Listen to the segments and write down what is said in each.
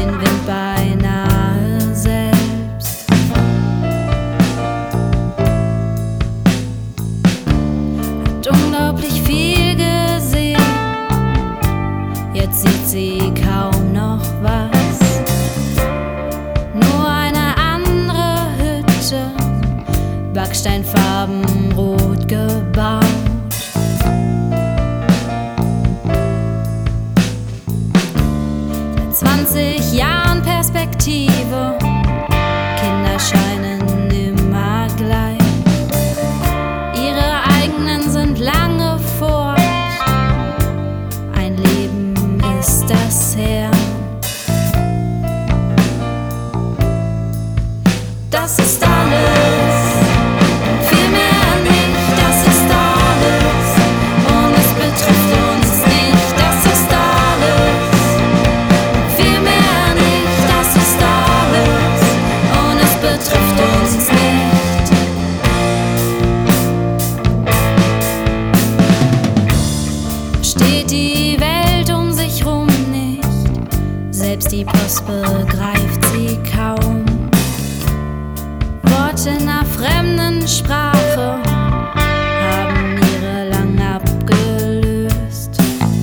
den Wind beinahe selbst. Hat unglaublich viel gesehen, jetzt sieht sie kaum noch was. Nur eine andere Hütte, Backsteinfarben rot gebaut. Seit 20 Jahren Perspektive, Kinder scheinen immer gleich. Ihre eigenen sind lange fort, ein Leben ist das her. Das ist alles, viel mehr nicht, das ist alles, und es betrifft uns nicht, das ist alles, viel mehr nicht, das ist alles, und es betrifft uns nicht. Steht die Welt um sich rum nicht, selbst die Post begreift sie kaum. Worte in einer fremden Sprache haben ihre lang abgelöst.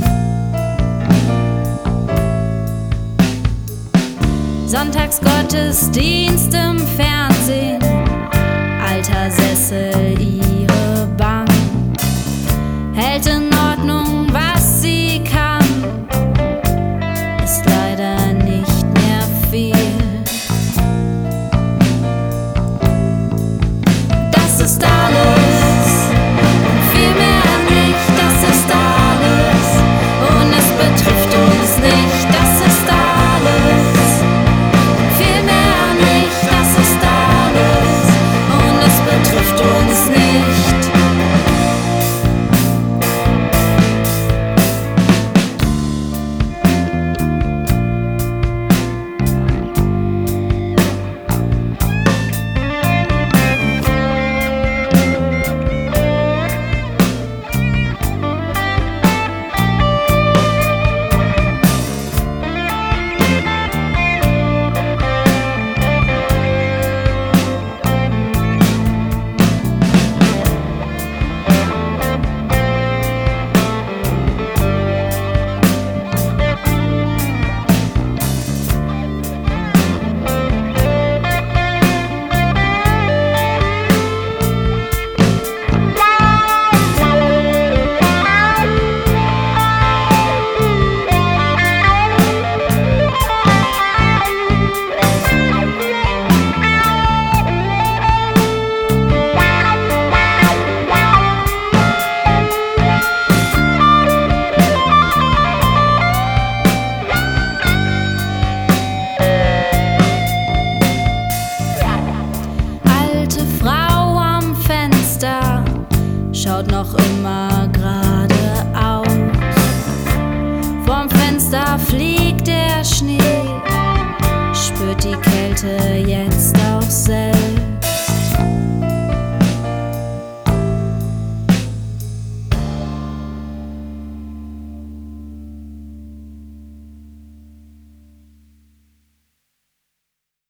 Sonntagsgottesdienst im Fernsehen, alter Sessel ihre Bank, hält in Ordnung, was sie kann, ist leider nicht mehr viel. Das ist alles, viel mehr nicht, das ist alles, und es betrifft uns nicht, das ist alles, viel mehr nicht, das ist alles, und es betrifft uns nicht. Schaut noch immer geradeaus. Vorm Fenster fliegt der Schnee, spürt die Kälte